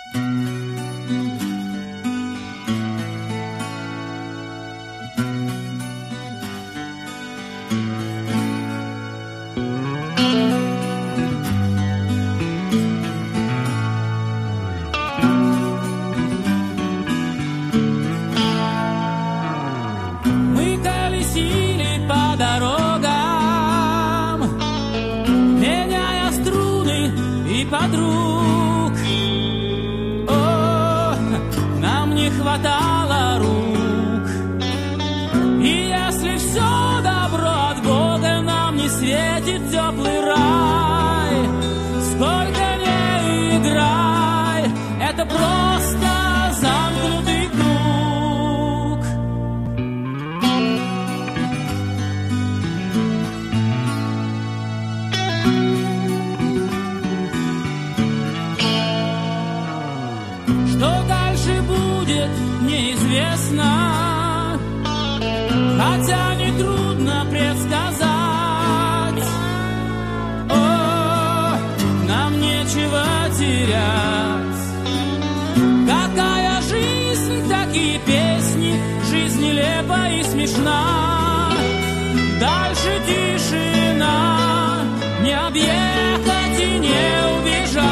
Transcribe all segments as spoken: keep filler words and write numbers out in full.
Подруг, о, нам не хватало рук. И если все добро от Бога, нам не светит теплый рай. Сколько не играй, это просто замкнутый круг. Что дальше будет, неизвестно, хотя нетрудно предсказать. О, нам нечего терять. Какая жизнь, такие песни, жизнь нелепа и смешна. Дальше тишина, не объехать и не убежать.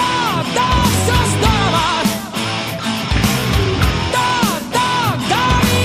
Да,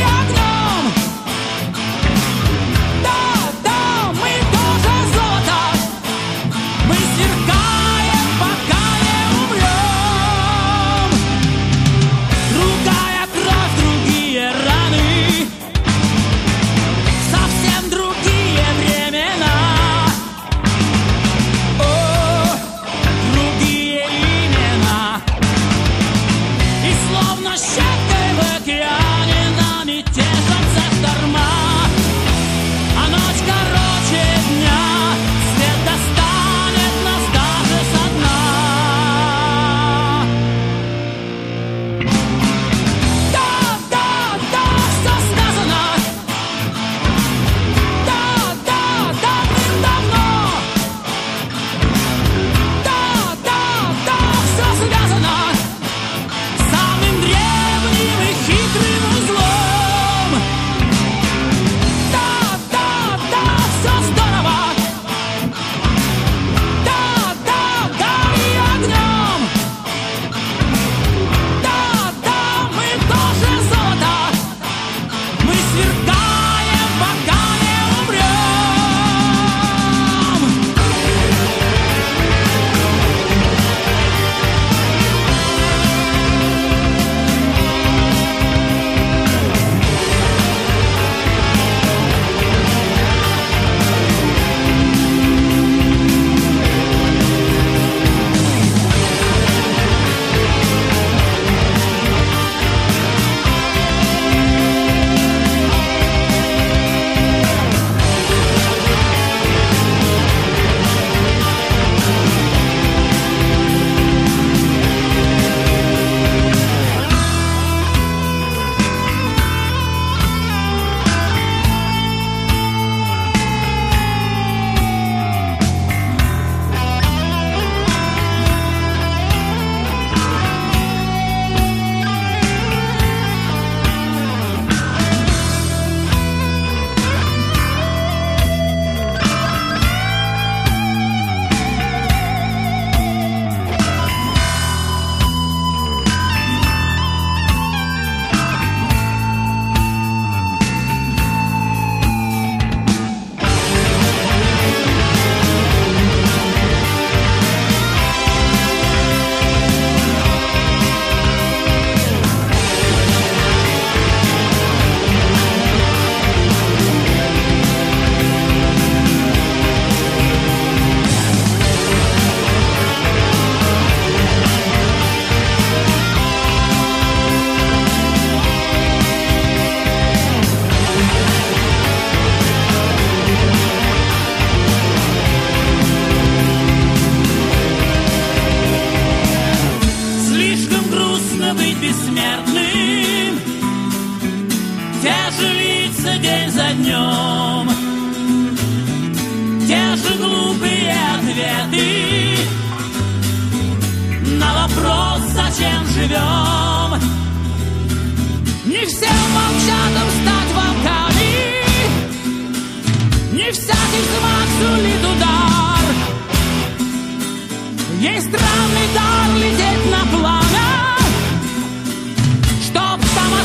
смертным. Те же лица день за днем, те же глупые ответы на вопрос, зачем живем. Не всем волчатам стать волками, не всякий взмах сулит удар. Есть странный дар лететь на пламя, чтоб самолет